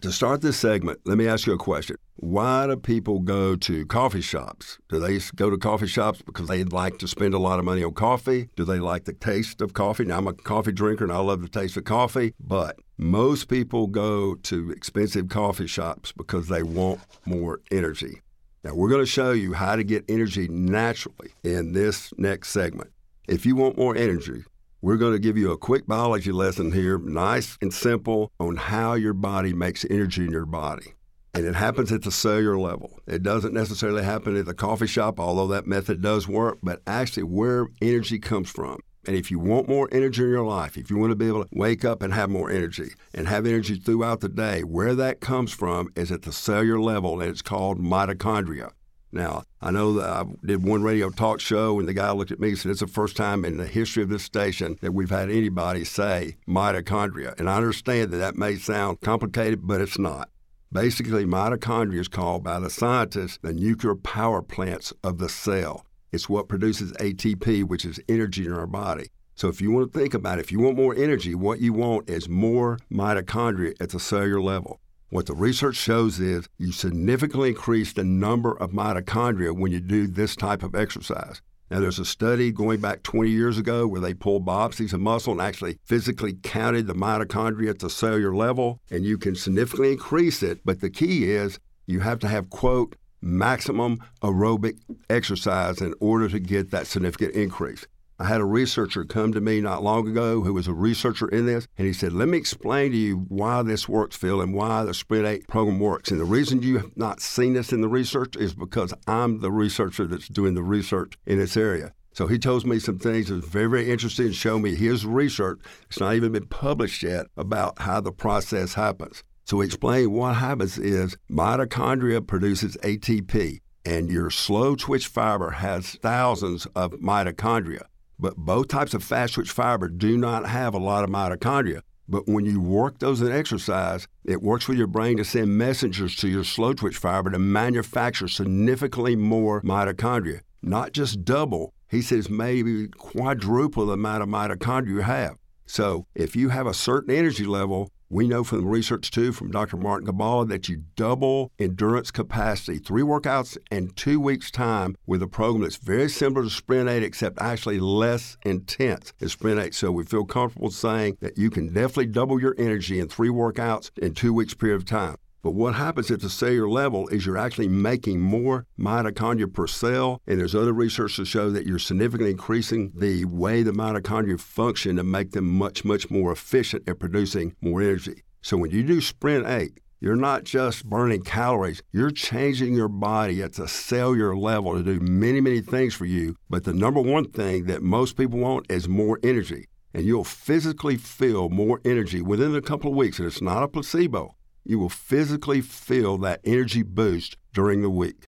To start this segment, let me ask you a question. Why do people go to coffee shops? Do they go to coffee shops because they like to spend a lot of money on coffee? Do they like the taste of coffee? Now, I'm a coffee drinker and I love the taste of coffee, but most people go to expensive coffee shops because they want more energy. Now, we're going to show you how to get energy naturally in this next segment. If you want more energy, we're going to give you a quick biology lesson here, nice and simple, on how your body makes energy in your body. And it happens at the cellular level. It doesn't necessarily happen at the coffee shop, although that method does work, but actually where energy comes from. And if you want more energy in your life, if you want to be able to wake up and have more energy and have energy throughout the day, where that comes from is at the cellular level, and it's called mitochondria. Now, I know that I did one radio talk show, and the guy looked at me and said, it's the first time in the history of this station that we've had anybody say mitochondria. And I understand that that may sound complicated, but it's not. Basically, mitochondria is called by the scientists the nuclear power plants of the cell. It's what produces ATP, which is energy in our body. So if you want to think about it, if you want more energy, what you want is more mitochondria at the cellular level. What the research shows is you significantly increase the number of mitochondria when you do this type of exercise. Now, there's a study going back 20 years ago where they pulled biopsies of muscle and actually physically counted the mitochondria at the cellular level, and you can significantly increase it. But the key is you have to have, quote, maximum aerobic exercise in order to get that significant increase. I had a researcher come to me not long ago who was a researcher in this, and he said, let me explain to you why this works, Phil, and why the Sprint 8 program works. And the reason you have not seen this in the research is because I'm the researcher that's doing the research in this area. So he told me some things that was very, very interesting and showed me his research. It's not even been published yet about how the process happens. So he explained what happens is mitochondria produces ATP, and your slow twitch fiber has thousands of mitochondria. But both types of fast-twitch fiber do not have a lot of mitochondria. But when you work those in exercise, it works with your brain to send messengers to your slow-twitch fiber to manufacture significantly more mitochondria. Not just double, he says maybe quadruple the amount of mitochondria you have. So if you have a certain energy level, we know from the research, too, from Dr. Martin Gibala, that you double endurance capacity, 3 workouts in 2 weeks' time with a program that's very similar to Sprint 8, except actually less intense than Sprint 8. So we feel comfortable saying that you can definitely double your energy in 3 workouts in 2 weeks' period of time. But what happens at the cellular level is you're actually making more mitochondria per cell, and there's other research to show that you're significantly increasing the way the mitochondria function to make them much, much more efficient at producing more energy. So when you do Sprint 8, you're not just burning calories, you're changing your body at the cellular level to do many, many things for you. But the number one thing that most people want is more energy. And you'll physically feel more energy within a couple of weeks, and it's not a placebo. You will physically feel that energy boost during the week.